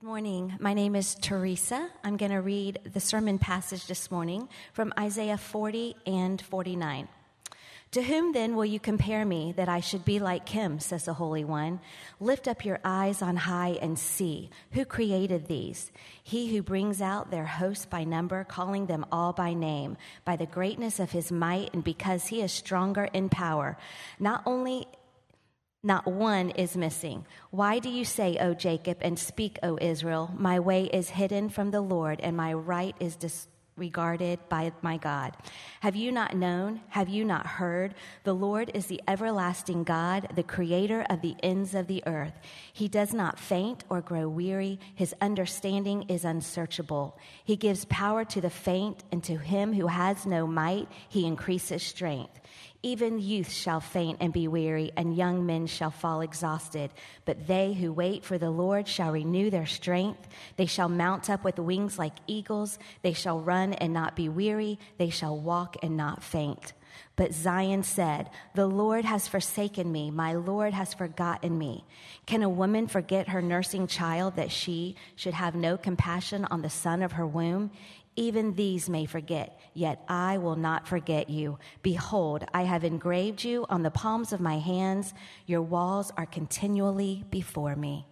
Good morning. My name is Teresa. I'm going to read the sermon passage this morning from Isaiah 40 and 49. To whom then will you compare me that I should be like him, says the Holy One? Lift up your eyes on high and see. Who created these? He who brings out their hosts by number, calling them all by name, by the greatness of his might and because he is stronger in power. Not one is missing. Why do you say, O Jacob, and speak, O Israel, my way is hidden from the Lord, and my right is disregarded by my God? Have you not known? Have you not heard? The Lord is the everlasting God, the creator of the ends of the earth. He does not faint or grow weary. His understanding is unsearchable. He gives power to the faint, and to him who has no might, he increases strength. Even youth shall faint and be weary, and young men shall fall exhausted. But they who wait for the Lord shall renew their strength. They shall mount up with wings like eagles. They shall run and not be weary. They shall walk and not faint. But Zion said, the Lord has forsaken me. My Lord has forgotten me. Can a woman forget her nursing child, that she should have no compassion on the son of her womb? Even these may forget, yet I will not forget you. Behold, I have engraved you on the palms of my hands. Your walls are continually before me.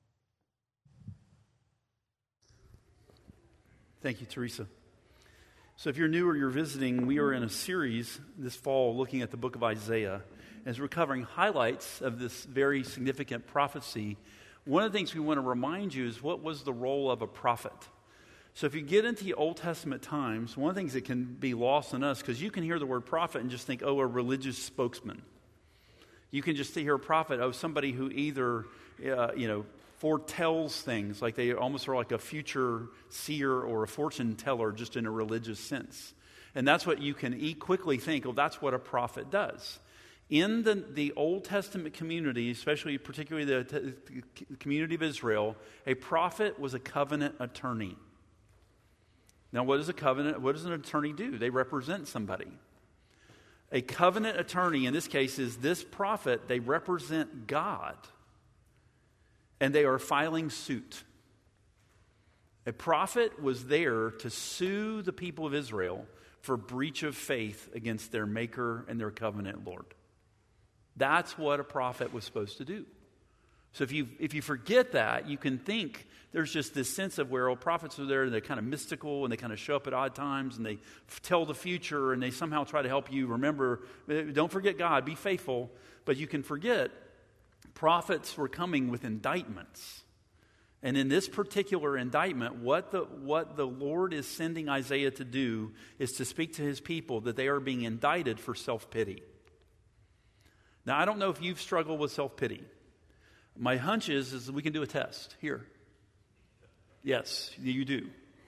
Thank you, Teresa. So if you're new or you're visiting, we are in a series this fall looking at the book of Isaiah. As we're covering highlights of this very significant prophecy, one of the things we want to remind you is what was the role of a prophet. So if you get into the Old Testament times, one of the things that can be lost on us, because you can hear the word prophet and just think, oh, a religious spokesman. You can just hear a prophet, oh, somebody who either, foretells things, like they almost are like a future seer or a fortune teller, just in a religious sense. And that's what you can quickly think, oh, that's what a prophet does. In the Old Testament community, particularly the community of Israel, a prophet was a covenant attorney. Now, what does an attorney do? They represent somebody. A covenant attorney, in this case, is this prophet. They represent God. And they are filing suit. A prophet was there to sue the people of Israel for breach of faith against their Maker and their covenant Lord. That's what a prophet was supposed to do. So if you forget that, you can think there's just this sense of where prophets are there and they're kind of mystical and they kind of show up at odd times and they tell the future and they somehow try to help you remember, don't forget God, be faithful. But you can forget prophets were coming with indictments. And in this particular indictment, what the Lord is sending Isaiah to do is to speak to his people that they are being indicted for self-pity. Now, I don't know if you've struggled with self-pity. My hunch is that we can do a test here. Yes, you do.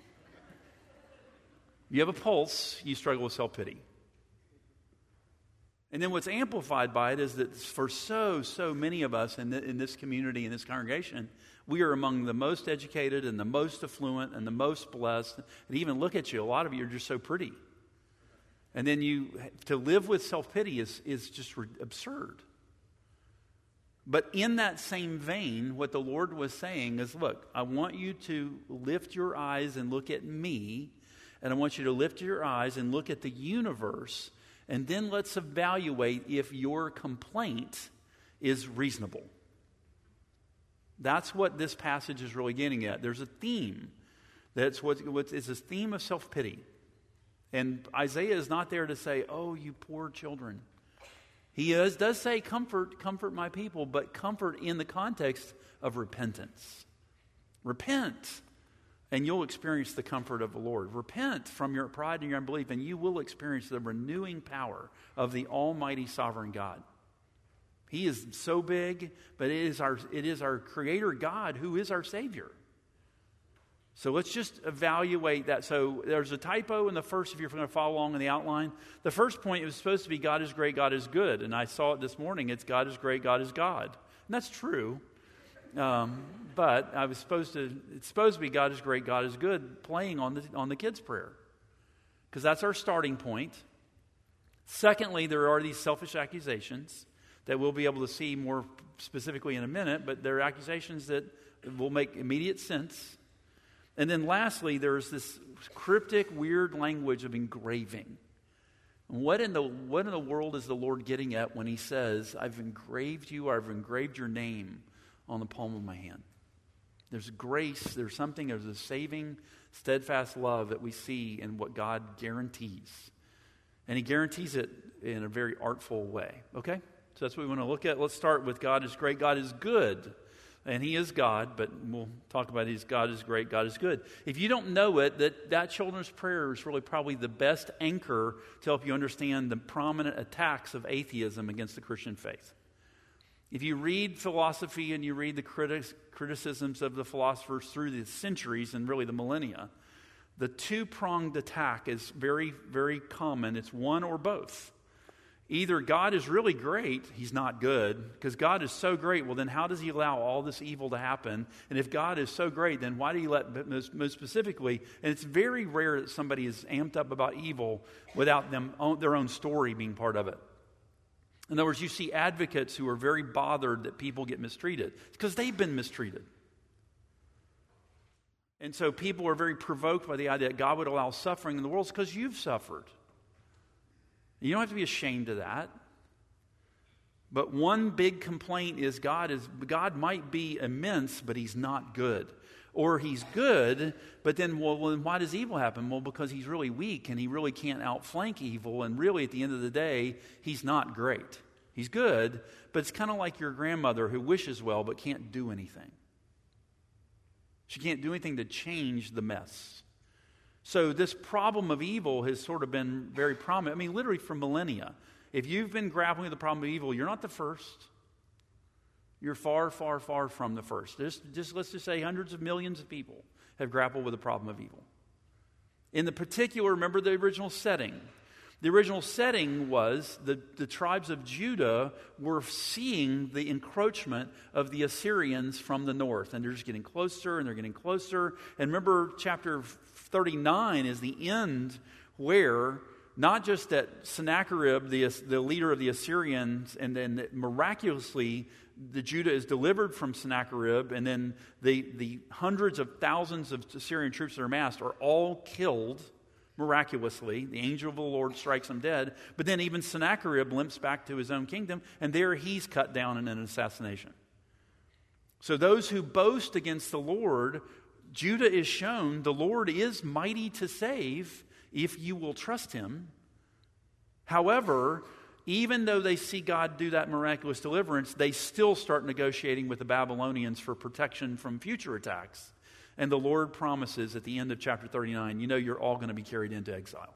You have a pulse, you struggle with self-pity. And then what's amplified by it is that for so many of us in this community, in this congregation, we are among the most educated and the most affluent and the most blessed. And even look at you, a lot of you are just so pretty. And then to live with self-pity is just absurd. But in that same vein, what the Lord was saying is, look, I want you to lift your eyes and look at me, and I want you to lift your eyes and look at the universe, and then let's evaluate if your complaint is reasonable. That's what this passage is really getting at. There's a theme. It's a theme of self-pity. And Isaiah is not there to say, oh, you poor children. He does say, comfort my people, but comfort in the context of repentance. Repent, and you'll experience the comfort of the Lord. Repent from your pride and your unbelief, and you will experience the renewing power of the almighty sovereign God. He is so big, but it is our Creator God who is our Savior. So let's just evaluate that. So there's a typo in the first, if you're going to follow along in the outline. The first point was supposed to be God is great, God is good. And I saw it this morning. It's God is great, God is God. And that's true. But it's supposed to be God is great, God is good, playing on the kids' prayer. Because that's our starting point. Secondly, there are these selfish accusations that we'll be able to see more specifically in a minute, but they're accusations that It will make immediate sense. And then lastly, there's this cryptic, weird language of engraving. What in the world is the Lord getting at when he says, I've engraved you, or I've engraved your name on the palm of my hand? There's grace, there's a saving, steadfast love that we see in what God guarantees. And he guarantees it in a very artful way. Okay? So that's what we want to look at. Let's start with God is great, God is good. And he is God, but we'll talk about God is great, God is good. If you don't know it, that children's prayer is really probably the best anchor to help you understand the prominent attacks of atheism against the Christian faith. If you read philosophy and you read the criticisms of the philosophers through the centuries and really the millennia, the two-pronged attack is very, very common. It's one or both. Either God is really great, he's not good, because God is so great, well then how does he allow all this evil to happen? And if God is so great, then why do he let, most specifically, and it's very rare that somebody is amped up about evil without their own story being part of it. In other words, you see advocates who are very bothered that people get mistreated. It's because they've been mistreated. And so people are very provoked by the idea that God would allow suffering in the world because you've suffered. You don't have to be ashamed of that. But one big complaint is God might be immense, but he's not good. Or he's good, but then, then why does evil happen? Well, because he's really weak and he really can't outflank evil. And really, at the end of the day, he's not great. He's good, but it's kind of like your grandmother who wishes well but can't do anything. She can't do anything to change the mess. So this problem of evil has sort of been very prominent. I mean, literally for millennia. If you've been grappling with the problem of evil, you're not the first. You're far, far, far from the first. Let's just say hundreds of millions of people have grappled with the problem of evil. In the particular, remember the original setting. The original setting was the tribes of Judah were seeing the encroachment of the Assyrians from the north. And they're just getting closer and they're getting closer. And remember chapter 39 is the end where not just that Sennacherib, the leader of the Assyrians, and then miraculously the Judah is delivered from Sennacherib, and then the hundreds of thousands of Assyrian troops that are amassed are all killed miraculously. The angel of the Lord strikes them dead. But then even Sennacherib limps back to his own kingdom, and there he's cut down in an assassination. So those who boast against the Lord, Judah is shown the Lord is mighty to save if you will trust him. However, even though they see God do that miraculous deliverance, they still start negotiating with the Babylonians for protection from future attacks. And the Lord promises at the end of chapter 39, you're all going to be carried into exile.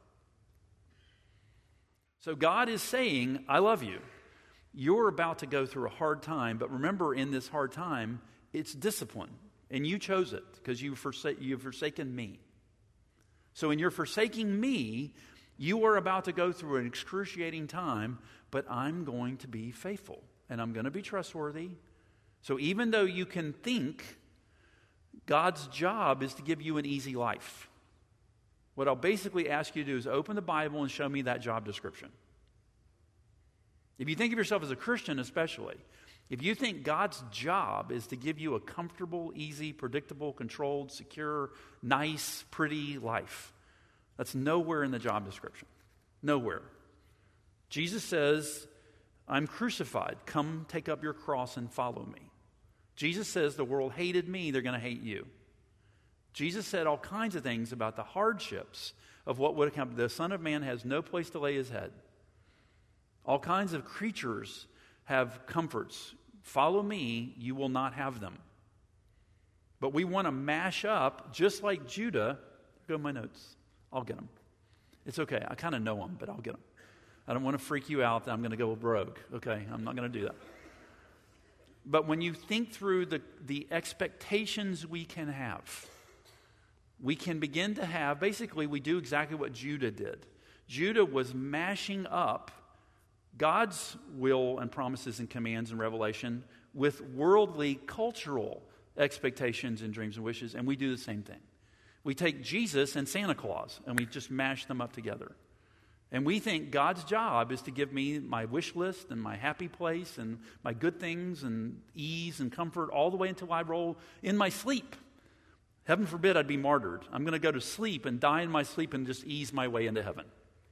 So God is saying, I love you. You're about to go through a hard time, but remember in this hard time, it's discipline. And you chose it because you've forsaken me. So in your forsaking me, you are about to go through an excruciating time, but I'm going to be faithful and I'm going to be trustworthy. So even though you can think God's job is to give you an easy life, what I'll basically ask you to do is open the Bible and show me that job description. If you think of yourself as a Christian especially, if you think God's job is to give you a comfortable, easy, predictable, controlled, secure, nice, pretty life, that's nowhere in the job description. Nowhere. Jesus says, I'm crucified. Come take up your cross and follow me. Jesus says the world hated me, they're going to hate you. Jesus said all kinds of things about the hardships of what would come. The Son of Man has no place to lay his head. All kinds of creatures have comforts. Follow me, you will not have them. But we want to mash up, just like Judah. Go to my notes. I'll get them. It's okay. I kind of know them, but I'll get them. I don't want to freak you out that I'm going to go rogue. Okay, I'm not going to do that. But when you think through the expectations we can have, we can begin to have, basically we do exactly what Judah did. Judah was mashing up God's will and promises and commands and revelation with worldly, cultural expectations and dreams and wishes, and we do the same thing. We take Jesus and Santa Claus, and we just mash them up together. And we think God's job is to give me my wish list and my happy place and my good things and ease and comfort all the way until I roll in my sleep. Heaven forbid I'd be martyred. I'm going to go to sleep and die in my sleep and just ease my way into heaven.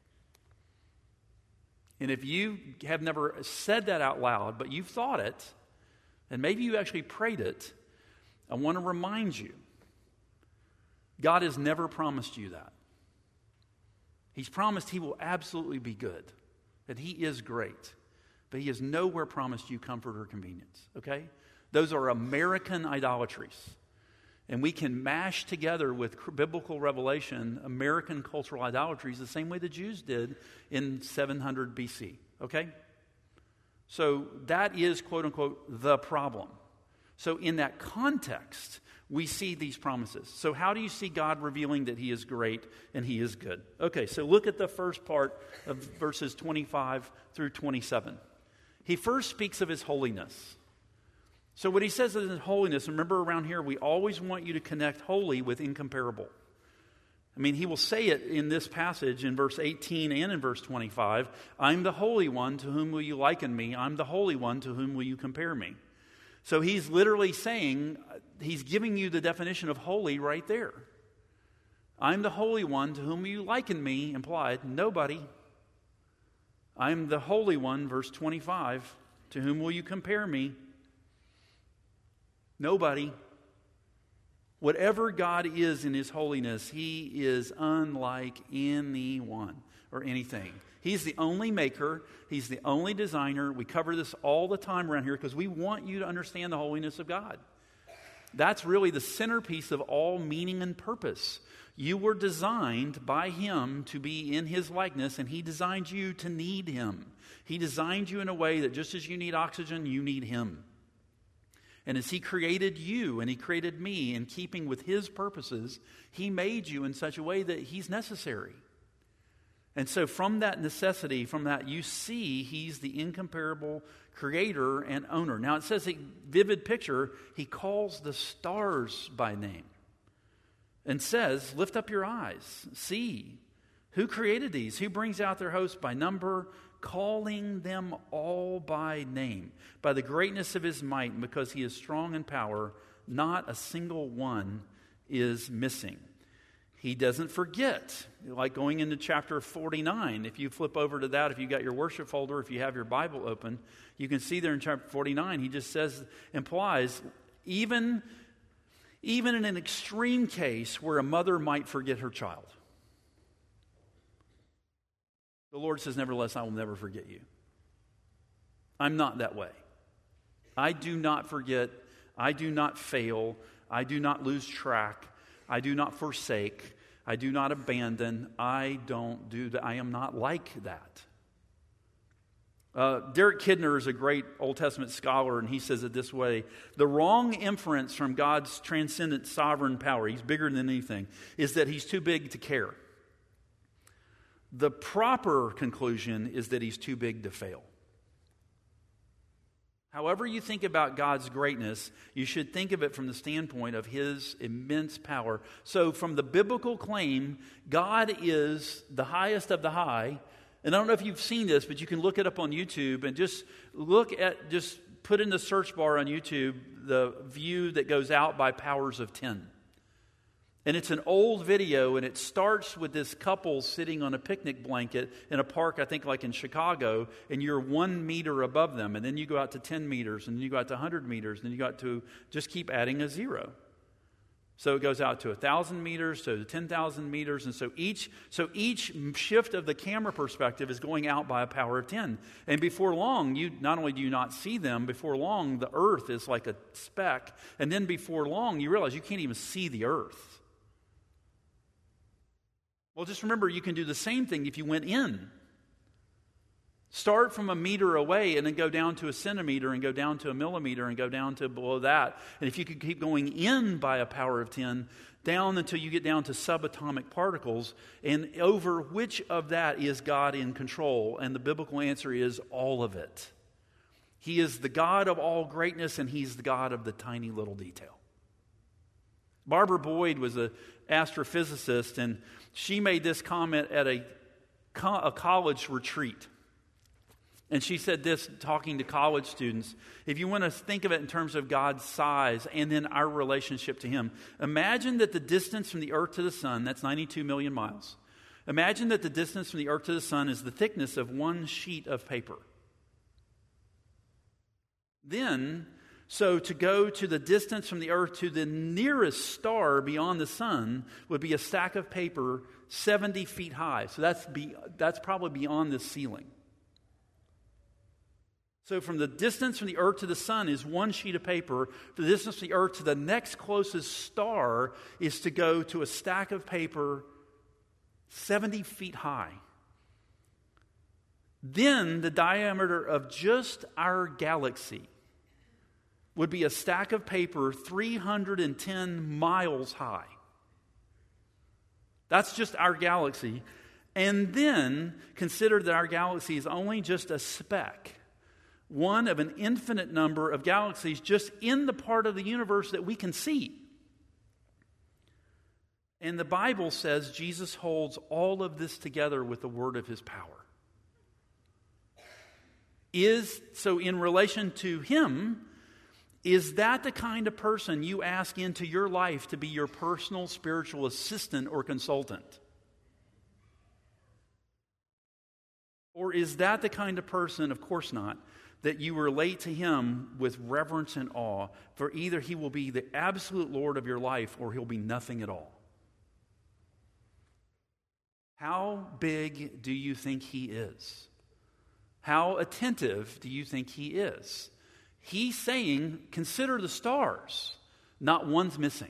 And if you have never said that out loud, but you've thought it, and maybe you actually prayed it, I want to remind you, God has never promised you that. He's promised He will absolutely be good, that He is great, but He has nowhere promised you comfort or convenience, okay? Those are American idolatries. And we can mash together with biblical revelation American cultural idolatries the same way the Jews did in 700 BC, okay? So that is, quote unquote, the problem. So in that context, we see these promises. So how do you see God revealing that He is great and He is good? Okay, so look at the first part of verses 25 through 27. He first speaks of His holiness. So what He says is His holiness, remember around here, we always want you to connect holy with incomparable. I mean, He will say it in this passage in verse 18 and in verse 25. I'm the Holy One, to whom will you liken me? I'm the Holy One, to whom will you compare me? So He's literally saying, He's giving you the definition of holy right there. I'm the Holy One, to whom will you liken me? Implied, nobody. I'm the Holy One, verse 25, to whom will you compare me? Nobody. Whatever God is in His holiness, He is unlike anyone or anything. He's the only maker. He's the only designer. We cover this all the time around here because we want you to understand the holiness of God. That's really the centerpiece of all meaning and purpose. You were designed by Him to be in His likeness, and He designed you to need Him. He designed you in a way that just as you need oxygen, you need Him. And as He created you and He created me in keeping with His purposes, He made you in such a way that He's necessary. And so from that necessity, from that you see He's the incomparable creator and owner. Now it says a vivid picture. He calls the stars by name and says, lift up your eyes, see. Who created these? Who brings out their hosts by number, calling them all by name, by the greatness of His might, and because He is strong in power, not a single one is missing. He doesn't forget, like going into chapter 49. If you flip over to that, if you got your worship folder, if you have your Bible open, you can see there in chapter 49, He just says, implies, even in an extreme case where a mother might forget her child, the Lord says, nevertheless, I will never forget you. I'm not that way. I do not forget. I do not fail. I do not lose track. I do not forsake. I do not abandon. I don't do that. I am not like that. Derek Kidner is a great Old Testament scholar, and he says it this way. The wrong inference from God's transcendent sovereign power, He's bigger than anything, is that He's too big to care. The proper conclusion is that He's too big to fail. However you think about God's greatness, you should think of it from the standpoint of His immense power. So from the biblical claim, God is the highest of the high. And I don't know if you've seen this, but you can look it up on YouTube and just put in the search bar on YouTube the view that goes out by powers of 10. And it's an old video, and it starts with this couple sitting on a picnic blanket in a park, I think like in Chicago, and you're 1 meter above them. And then you go out to 10 meters, and then you go out to 100 meters, and then you go out to just keep adding a zero. So it goes out to 1,000 meters, to 10,000 meters, and so each shift of the camera perspective is going out by a power of 10. And before long, you not only do you not see them, before long the earth is like a speck, and then before long you realize you can't even see the earth. Well, just remember, you can do the same thing if you went in. Start from a meter away and then go down to a centimeter and go down to a millimeter and go down to below that. And if you could keep going in by a power of 10, down until you get down to subatomic particles, and over which of that is God in control? And the biblical answer is all of it. He is the God of all greatness, and He's the God of the tiny little detail. Barbara Boyd was an astrophysicist, and she made this comment at a a college retreat. And she said this, talking to college students, if you want to think of it in terms of God's size and then our relationship to Him, imagine that the distance from the earth to the sun, that's 92 million miles. Imagine that the distance from the earth to the sun is the thickness of one sheet of paper. Then, so to go to the distance from the earth to the nearest star beyond the sun would be a stack of paper 70 feet high. So that's probably beyond the ceiling. So from the distance from the earth to the sun is one sheet of paper. The distance from the earth to the next closest star is to go to a stack of paper 70 feet high. Then the diameter of just our galaxy would be a stack of paper 310 miles high. That's just our galaxy. And then consider that our galaxy is only just a speck, one of an infinite number of galaxies just in the part of the universe that we can see. And the Bible says Jesus holds all of this together with the word of His power. So in relation to Him, is that the kind of person you ask into your life to be your personal spiritual assistant or consultant? Or is that the kind of person, of course not, that you relate to Him with reverence and awe, for either He will be the absolute Lord of your life or He'll be nothing at all? How big do you think He is? How attentive do you think He is? He's saying, consider the stars. Not one's missing.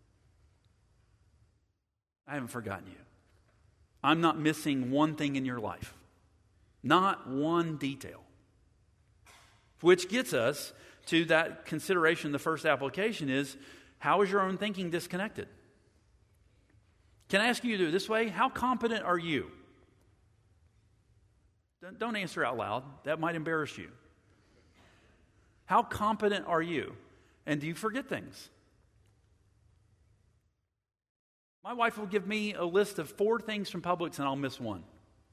I haven't forgotten you. I'm not missing one thing in your life. Not one detail. Which gets us to that consideration. The first application is, how is your own thinking disconnected? Can I ask you to do it this way? How competent are you? Don't answer out loud. That might embarrass you. How competent are you? And do you forget things? My wife will give me a list of 4 things from Publix and I'll miss one.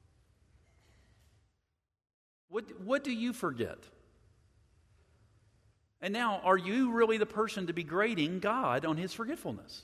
What do you forget? And now, are you really the person to be grading God on His forgetfulness?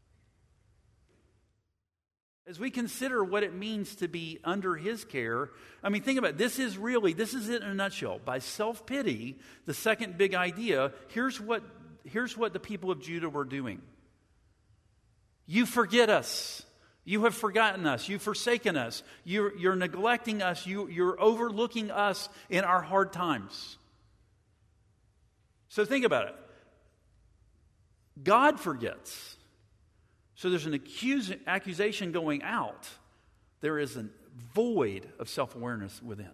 As we consider what it means to be under His care, I mean, think about it. This is it in a nutshell. By self-pity, the second big idea, here's what the people of Judah were doing. You forget us. You have forgotten us. You've forsaken us. You're neglecting us. You're overlooking us in our hard times. So think about it. God forgets. So there's an accusation going out. There is a void of self-awareness within.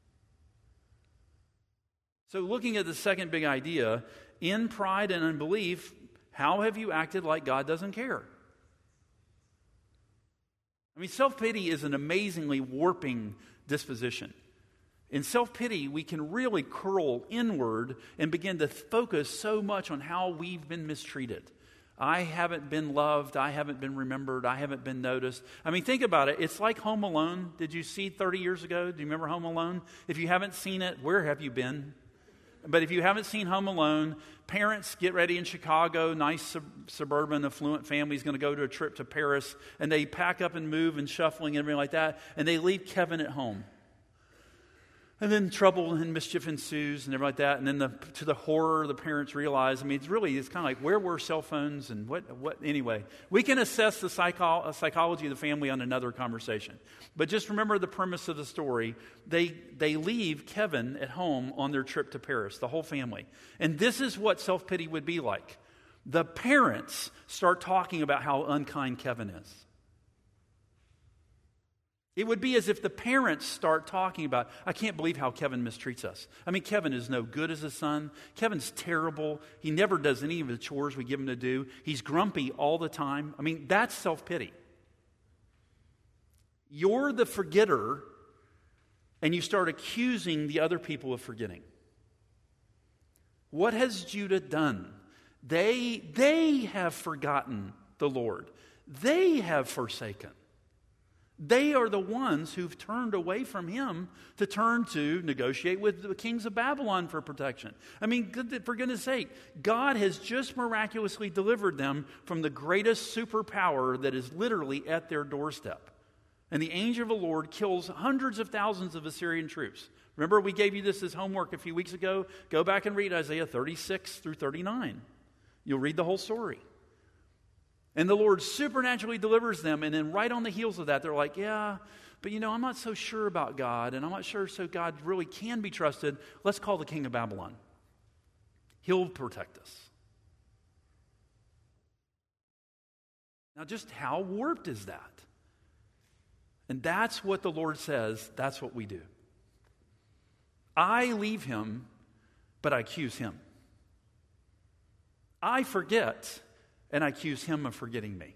So looking at the second big idea, in pride and unbelief, how have you acted like God doesn't care? I mean, self-pity is an amazingly warping disposition. In self-pity, we can really curl inward and begin to focus so much on how we've been mistreated. I haven't been loved. I haven't been remembered. I haven't been noticed. I mean, think about it. It's like Home Alone. Did you see 30 years ago? Do you remember Home Alone? If you haven't seen it, where have you been? But if you haven't seen Home Alone, parents get ready in Chicago, nice suburban, affluent family's going to go to a trip to Paris, and they pack up and move and shuffling and everything like that, and they leave Kevin at home. And then trouble and mischief ensues and everything like that. And then to the horror, the parents realize, I mean, it's kind of like, where were cell phones and what? Anyway, we can assess the psychology of the family on another conversation. But just remember the premise of the story. They leave Kevin at home on their trip to Paris, the whole family. And this is what self-pity would be like. The parents start talking about how unkind Kevin is. It would be as if the parents start talking about, I can't believe how Kevin mistreats us. I mean, Kevin is no good as a son. Kevin's terrible. He never does any of the chores we give him to do. He's grumpy all the time. I mean, that's self-pity. You're the forgetter, and you start accusing the other people of forgetting. What has Judah done? They have forgotten the Lord. They have forsaken. They are the ones who've turned away from him to turn to negotiate with the kings of Babylon for protection. I mean, for goodness sake, God has just miraculously delivered them from the greatest superpower that is literally at their doorstep. And the angel of the Lord kills hundreds of thousands of Assyrian troops. Remember, we gave you this as homework a few weeks ago. Go back and read Isaiah 36 through 39. You'll read the whole story. And the Lord supernaturally delivers them, and then right on the heels of that, they're like, yeah, but I'm not so sure about God, and I'm not sure so God really can be trusted. Let's call the king of Babylon. He'll protect us. Now, just how warped is that? And that's what the Lord says, that's what we do. I leave him, but I accuse him. I forget, and I accuse him of forgetting me.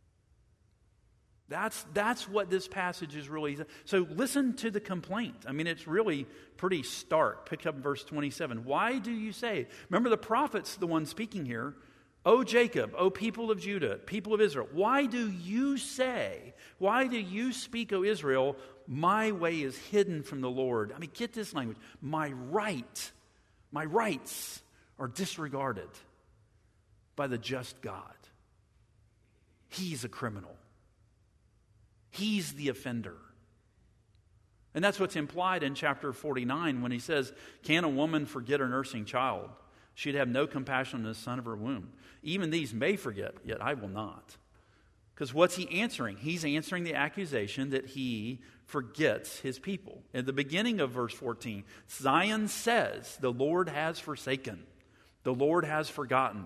That's what this passage is really. So listen to the complaint. I mean, it's really pretty stark. Pick up verse 27. Why do you say? Remember, the prophet's the one speaking here. O Jacob, O people of Judah, people of Israel, why do you say, why do you speak, O Israel, my way is hidden from the Lord? I mean, get this language. My rights are disregarded by the just God. He's a criminal. He's the offender. And that's what's implied in chapter 49 when he says, can a woman forget her nursing child? She'd have no compassion on the son of her womb. Even these may forget, yet I will not. Because what's he answering? He's answering the accusation that he forgets his people. At the beginning of verse 14, Zion says, the Lord has forsaken. The Lord has forgotten.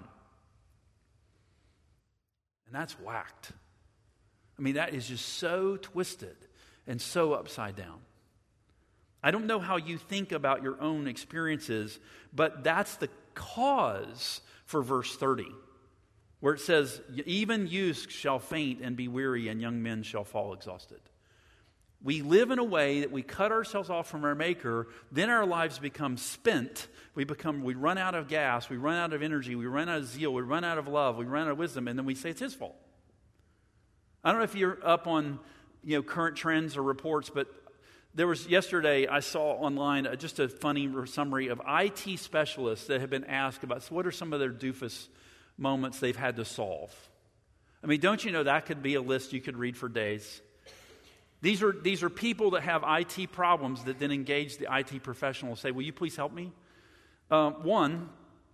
And that's whacked. I mean, that is just so twisted and so upside down. I don't know how you think about your own experiences, but that's the cause for verse 30, where it says, even youths shall faint and be weary, and young men shall fall exhausted. We live in a way that we cut ourselves off from our Maker, then our lives become spent. We run out of gas, we run out of energy, we run out of zeal, we run out of love, we run out of wisdom, and then we say it's his fault. I don't know if you're up on current trends or reports, but there was yesterday I saw online just a funny summary of IT specialists that have been asked about what are some of their doofus moments they've had to solve. I mean, don't you know that could be a list you could read for days? These are people that have IT problems that then engage the IT professional and say, will you please help me? One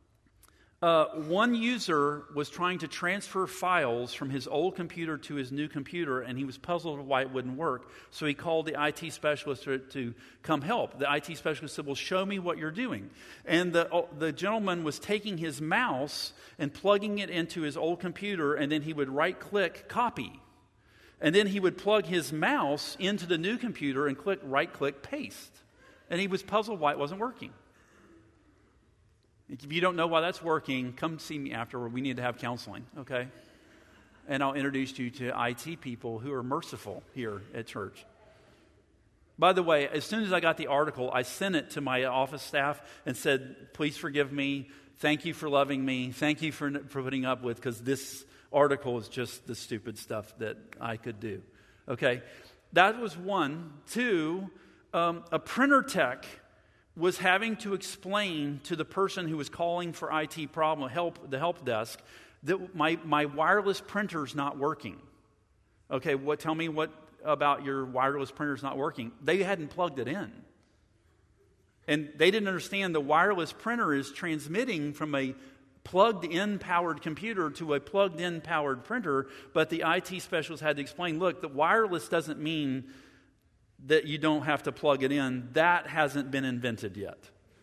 user was trying to transfer files from his old computer to his new computer, and he was puzzled why it wouldn't work. So he called the IT specialist to come help. The IT specialist said, well, show me what you're doing. And the gentleman was taking his mouse and plugging it into his old computer, and then he would right-click copy. And then he would plug his mouse into the new computer and right-click paste. And he was puzzled why it wasn't working. If you don't know why that's working, come see me afterward. We need to have counseling, okay? And I'll introduce you to IT people who are merciful here at church. By the way, as soon as I got the article, I sent it to my office staff and said, please forgive me. Thank you for loving me. Thank you for putting up with, because this article is just the stupid stuff that I could do. Okay? That was one. Two, a printer tech was having to explain to the person who was calling for IT problem the help desk, that my wireless printer's not working. Okay, tell me what about your wireless printer's not working? They hadn't plugged it in. And they didn't understand the wireless printer is transmitting from a plugged-in powered computer to a plugged-in powered printer, but the IT specialist had to explain, look, the wireless doesn't mean that you don't have to plug it in. That hasn't been invented yet.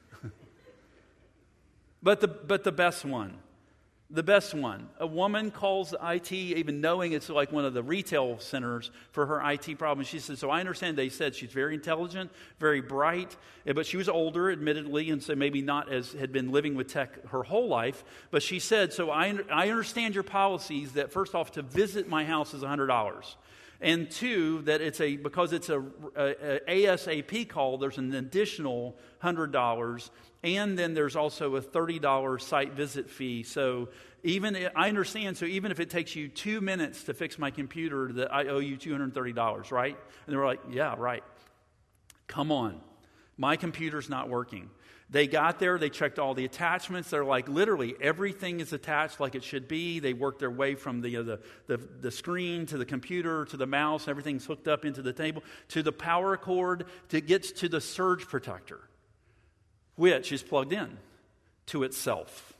But the best one. The best one. A woman calls IT, even knowing it's like one of the retail centers, for her IT problem. She said, so I understand they said she's very intelligent, very bright, but she was older, admittedly, and so maybe not as had been living with tech her whole life. But she said, so I understand your policies that, first off, to visit my house is $100. And two, that because it's a ASAP call, there's an additional $100. And then there's also a $30 site visit fee. So I understand, so even if it takes you 2 minutes to fix my computer, that I owe you $230, right? And they were like, yeah, right. Come on. My computer's not working. They got there, they checked all the attachments. They're like, literally, everything is attached like it should be. They worked their way from the screen to the computer to the mouse. Everything's hooked up into the table to the power cord to get to the surge protector, which is plugged in to itself.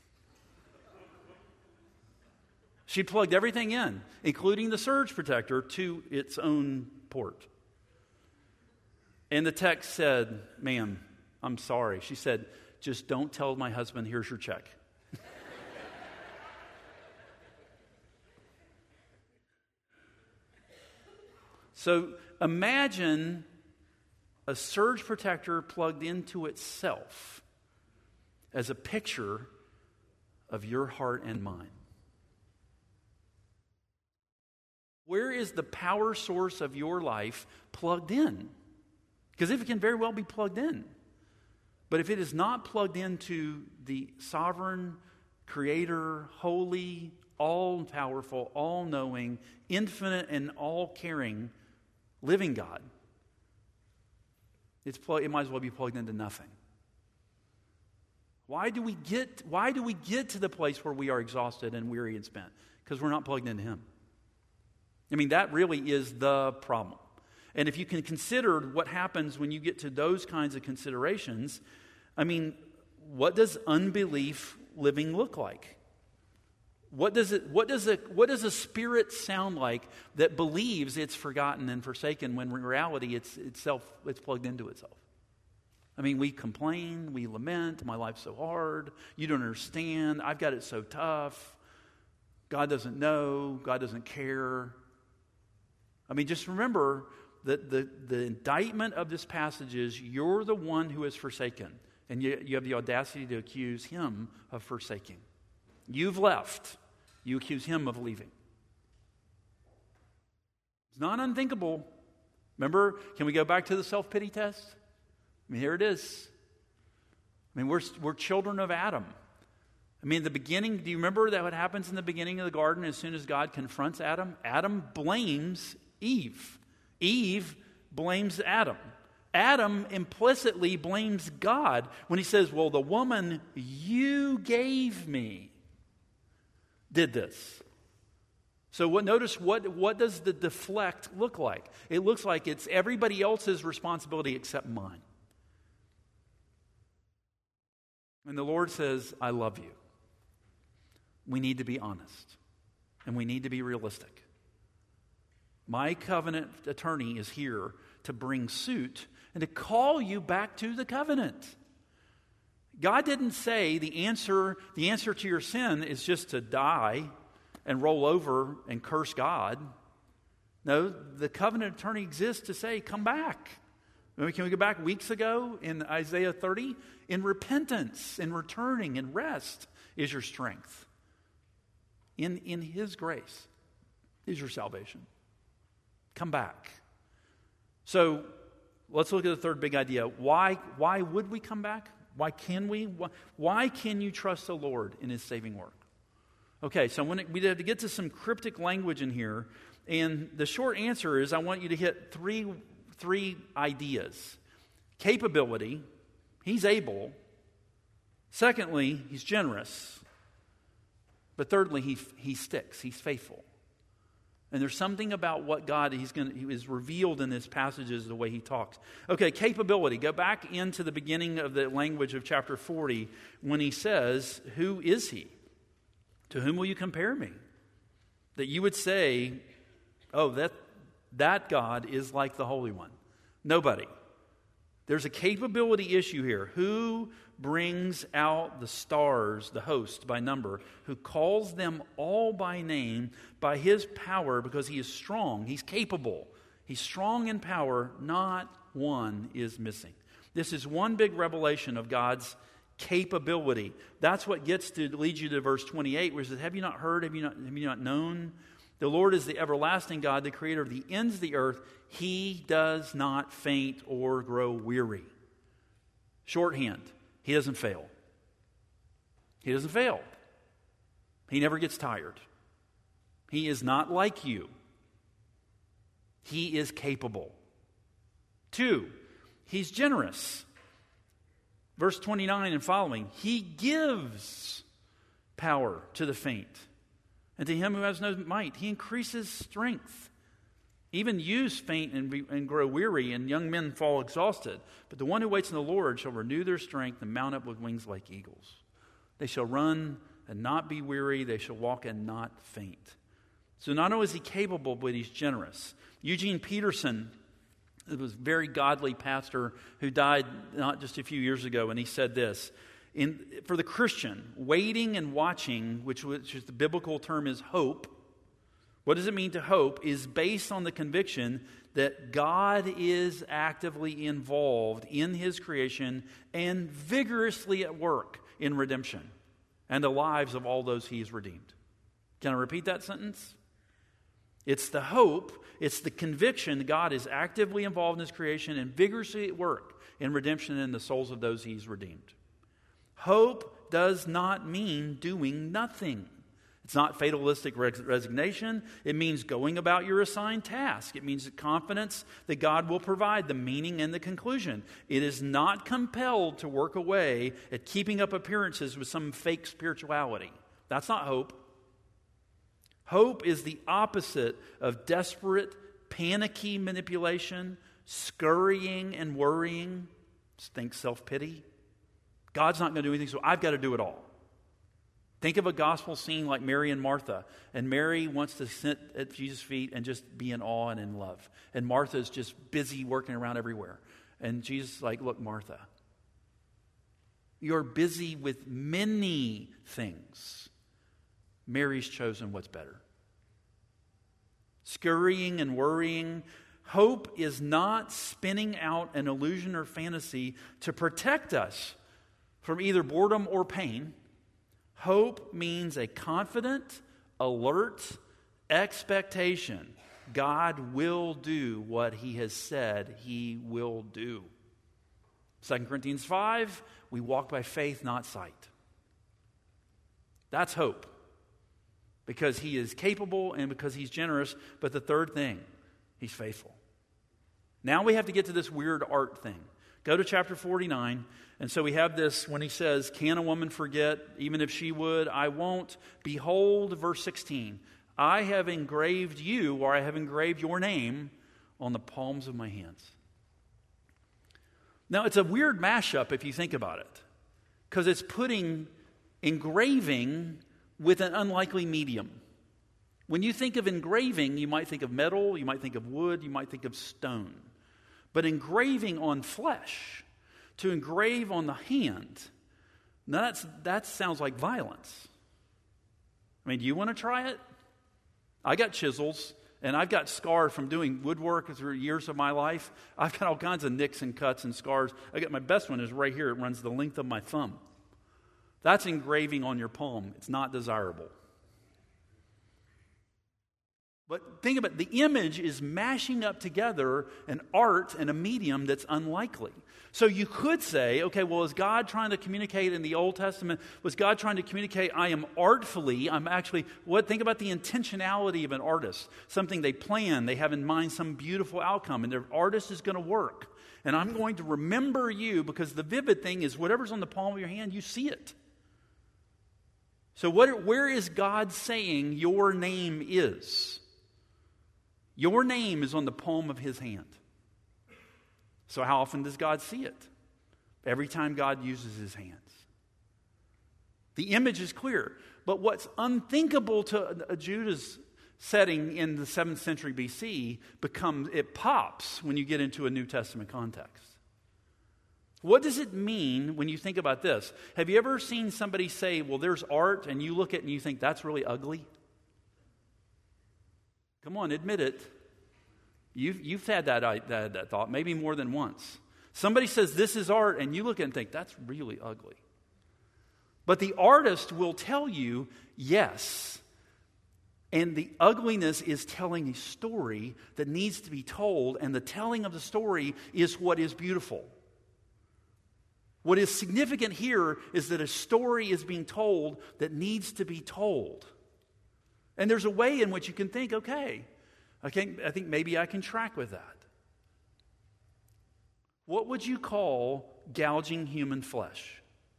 She plugged everything in, including the surge protector, to its own port. And the text said, ma'am, I'm sorry. She said, just don't tell my husband, here's your check. So imagine a surge protector plugged into itself as a picture of your heart and mind. Where is the power source of your life plugged in? Because it can very well be plugged in. But if it is not plugged into the sovereign, creator, holy, all-powerful, all-knowing, infinite, and all-caring, living God, it might as well be plugged into nothing. Why do we get to the place where we are exhausted and weary and spent? Because we're not plugged into Him. I mean, that really is the problem. And if you can consider what happens when you get to those kinds of considerations, I mean, what does unbelief living look like? What does a spirit sound like that believes it's forgotten and forsaken when in reality it's plugged into itself? I mean, we complain, we lament, my life's so hard, you don't understand, I've got it so tough, God doesn't know, God doesn't care. I mean, just remember that the indictment of this passage is you're the one who is forsaken, and you have the audacity to accuse Him of forsaking. You've left. You accuse Him of leaving. It's not unthinkable. Remember, can we go back to the self-pity test? I mean, here it is. I mean, we're children of Adam. I mean, the beginning, do you remember that what happens in the beginning of the garden as soon as God confronts Adam? Adam blames Eve. Eve blames Adam. Adam implicitly blames God when he says, well, the woman you gave me did this. So notice what does the deflect look like? It looks like it's everybody else's responsibility except mine. And the Lord says, I love you. We need to be honest. And we need to be realistic. My covenant attorney is here to bring suit and to call you back to the covenant. God didn't say the answer to your sin is just to die and roll over and curse God. No, the covenant attorney exists to say, come back. Can we go back weeks ago in Isaiah 30? In repentance, in returning, in rest is your strength. In His grace is your salvation. Come back. So let's look at the third big idea. Why would we come back? Why can we? Why can you trust the Lord in His saving work? Okay, so we have to get to some cryptic language in here. And the short answer is I want you to hit three ideas. Capability, He's able. Secondly, He's generous. But thirdly, He sticks. He's faithful. And there's something about what God He is revealed in this passages, the way He talks. Okay, capability. Go back into the beginning of the language of chapter 40 when He says, who is He? To whom will you compare me? That you would say, oh, that God is like the Holy One. Nobody. There's a capability issue here. Who brings out the stars, the host, by number, who calls them all by name by His power, because He is strong. He's capable. He's strong in power. Not one is missing. This is one big revelation of God's capability. That's what leads you to verse 28, where it says, have you not heard? Have you not known? The Lord is the everlasting God, the creator of the ends of the earth. He does not faint or grow weary. Shorthand. He doesn't fail. He doesn't fail. He never gets tired. He is not like you. He is capable. 2, he's generous. Verse 29 and following, he gives power to the faint. And to him who has no might, he increases strength. Even youths faint and grow weary, and young men fall exhausted. But the one who waits on the Lord shall renew their strength and mount up with wings like eagles. They shall run and not be weary. They shall walk and not faint. So not only is he capable, but he's generous. Eugene Peterson, who was a very godly pastor who died not just a few years ago, and he said this, for the Christian, waiting and watching, which is the biblical term is hope, what does it mean to hope, is based on the conviction that God is actively involved in his creation and vigorously at work in redemption and the lives of all those he has redeemed. Can I repeat that sentence? It's the hope, it's the conviction that God is actively involved in his creation and vigorously at work in redemption in the souls of those he's redeemed. Hope does not mean doing nothing. It's not fatalistic resignation. It means going about your assigned task. It means confidence that God will provide the meaning and the conclusion. It is not compelled to work away at keeping up appearances with some fake spirituality. That's not hope. Hope is the opposite of desperate, panicky manipulation, scurrying and worrying. Think self-pity. God's not going to do anything, so I've got to do it all. Think of a gospel scene like Mary and Martha. And Mary wants to sit at Jesus' feet and just be in awe and in love. And Martha is just busy working around everywhere. And Jesus is like, look, Martha, you're busy with many things. Mary's chosen what's better. Scurrying and worrying. Hope is not spinning out an illusion or fantasy to protect us from either boredom or pain. Hope means a confident, alert expectation. God will do what he has said he will do. 2 Corinthians 5, we walk by faith, not sight. That's hope. Because he is capable and because he's generous. But the third thing, he's faithful. Now we have to get to this weird art thing. Go to chapter 49. And so we have this when he says, can a woman forget? Even if she would, I won't. Behold, verse 16. I have engraved you, or I have engraved your name on the palms of my hands. Now it's a weird mashup if you think about it. Because it's putting engraving with an unlikely medium. When you think of engraving, you might think of metal, you might think of wood, you might think of stone. But engraving on flesh, to engrave on the hand, now that sounds like violence. I mean, do you want to try it? I got chisels, and I've got scars from doing woodwork through years of my life. I've got all kinds of nicks and cuts and scars. My best one is right here. It runs the length of my thumb. That's engraving on your palm. It's not desirable. But think about it. The image is mashing up together an art and a medium that's unlikely. So you could say, okay, well, is God trying to communicate in the Old Testament? Was God trying to communicate, I am artfully, think about the intentionality of an artist. Something they plan, they have in mind some beautiful outcome, and their artist is going to work. And I'm going to remember you because the vivid thing is whatever's on the palm of your hand, you see it. So where is God saying your name is? Your name is on the palm of his hand. So how often does God see it? Every time God uses his hands. The image is clear. But what's unthinkable to Judah's setting in the 7th century BC it pops when you get into a New Testament context. What does it mean when you think about this? Have you ever seen somebody say, well, there's art, and you look at it and you think, that's really ugly? Come on, admit it. You've had that thought, maybe more than once. Somebody says, this is art, and you look at it and think, that's really ugly. But the artist will tell you, yes. And the ugliness is telling a story that needs to be told, and the telling of the story is what is beautiful. What is significant here is that a story is being told that needs to be told. And there's a way in which you can think, okay, I think maybe I can track with that. What would you call gouging human flesh?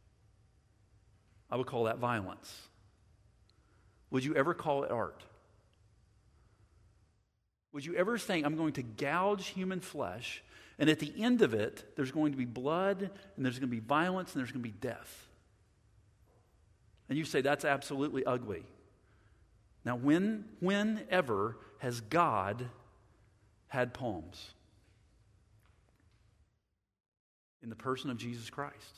I would call that violence. Would you ever call it art? Would you ever think, I'm going to gouge human flesh, and at the end of it, there's going to be blood, and there's going to be violence, and there's going to be death? And you say, that's absolutely ugly. Now, whenever has God had palms? In the person of Jesus Christ.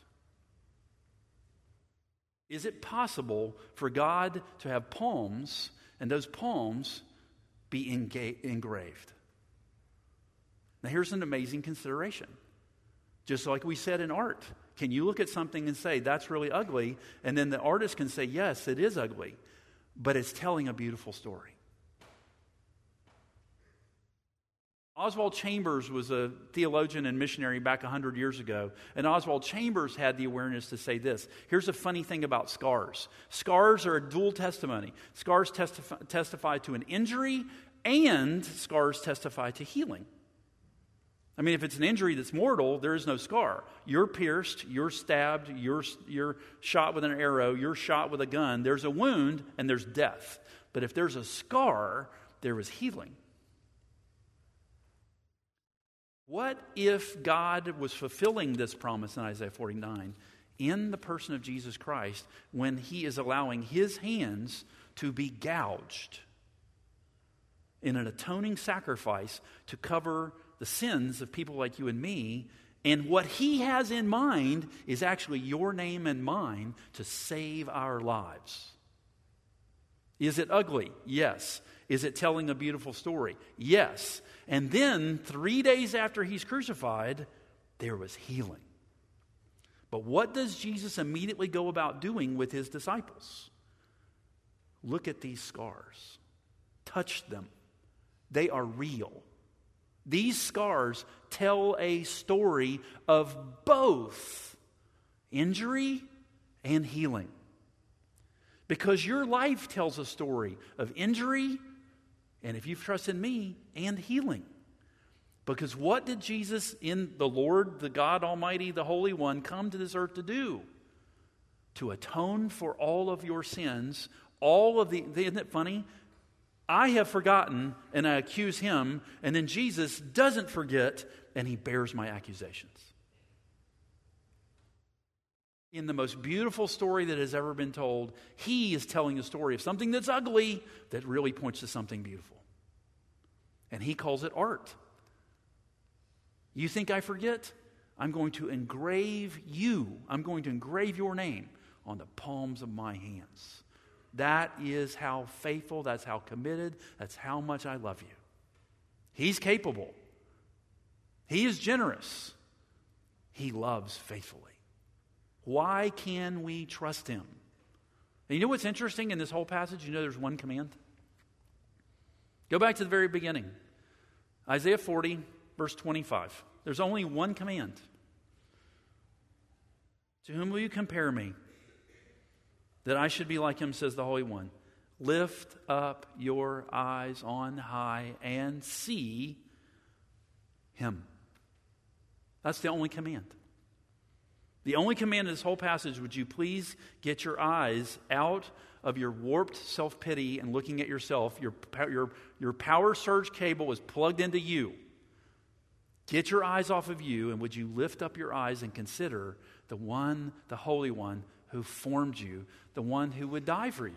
Is it possible for God to have palms and those palms be engraved? Now here's an amazing consideration. Just like we said in art, can you look at something and say, that's really ugly? And then the artist can say, yes, it is ugly, but it's telling a beautiful story. Oswald Chambers was a theologian and missionary back 100 years ago. And Oswald Chambers had the awareness to say this. Here's a funny thing about scars. Scars are a dual testimony. Scars testify to an injury, and scars testify to healing. I mean, if it's an injury that's mortal, there is no scar. You're pierced, you're stabbed, you're shot with an arrow, you're shot with a gun. There's a wound, and there's death. But if there's a scar, there is healing. What if God was fulfilling this promise in Isaiah 49 in the person of Jesus Christ when He is allowing His hands to be gouged in an atoning sacrifice to cover the sins of people like you and me? And what He has in mind is actually your name and mine to save our lives. Is it ugly? Yes. Is it telling a beautiful story? Yes. And then 3 days after He's crucified, there was healing. But what does Jesus immediately go about doing with His disciples? Look at these scars. Touch them. They are real. These scars tell a story of both injury and healing. Because your life tells a story of injury, and if you've trusted me, and healing. Because what did Jesus, in the Lord, the God Almighty, the Holy One, come to this earth to do? To atone for all of your sins, isn't it funny? I have forgotten, and I accuse Him, and then Jesus doesn't forget, and He bears my accusations. In the most beautiful story that has ever been told, He is telling a story of something that's ugly that really points to something beautiful. And He calls it art. You think I forget? I'm going to engrave you. I'm going to engrave your name on the palms of my hands. That is how faithful, that's how committed, that's how much I love you. He's capable. He is generous. He loves faithfully. Why can we trust Him? And you know what's interesting in this whole passage? You know there's one command? Go back to the very beginning. Isaiah 40, verse 25. There's only one command. To whom will you compare me? That I should be like Him, says the Holy One. Lift up your eyes on high and see Him. That's the only command. The only command in this whole passage, would you please get your eyes out of your warped self-pity and looking at yourself. Your power surge cable is plugged into you. Get your eyes off of you, and would you lift up your eyes and consider the one, the Holy One, who formed you, the one who would die for you,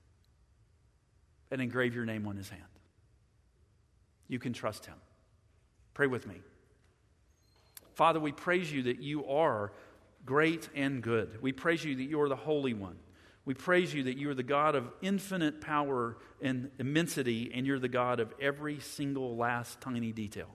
and engrave your name on His hand. You can trust Him. Pray with me. Father, we praise You that You are great and good. We praise You that You are the Holy One. We praise You that You are the God of infinite power and immensity, and You're the God of every single last tiny detail.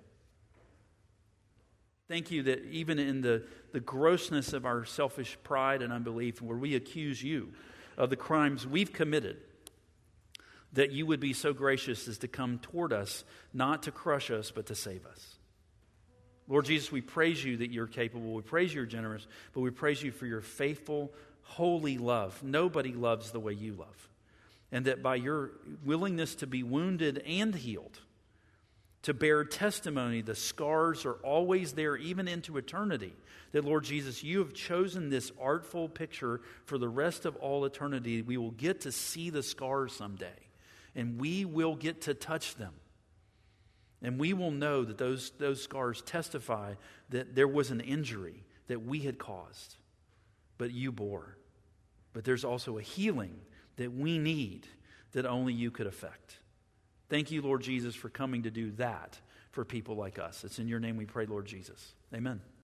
Thank You that even in the grossness of our selfish pride and unbelief, where we accuse You of the crimes we've committed, that You would be so gracious as to come toward us, not to crush us, but to save us. Lord Jesus, we praise you that you're capable. We praise you're generous, but we praise you for your faithful, holy love. Nobody loves the way you love. And that by your willingness to be wounded and healed, to bear testimony, the scars are always there, even into eternity. That, Lord Jesus, you have chosen this artful picture for the rest of all eternity. We will get to see the scars someday, and we will get to touch them. And we will know that those scars testify that there was an injury that we had caused, but you bore. But there's also a healing that we need that only you could effect. Thank you, Lord Jesus, for coming to do that for people like us. It's in your name we pray, Lord Jesus. Amen.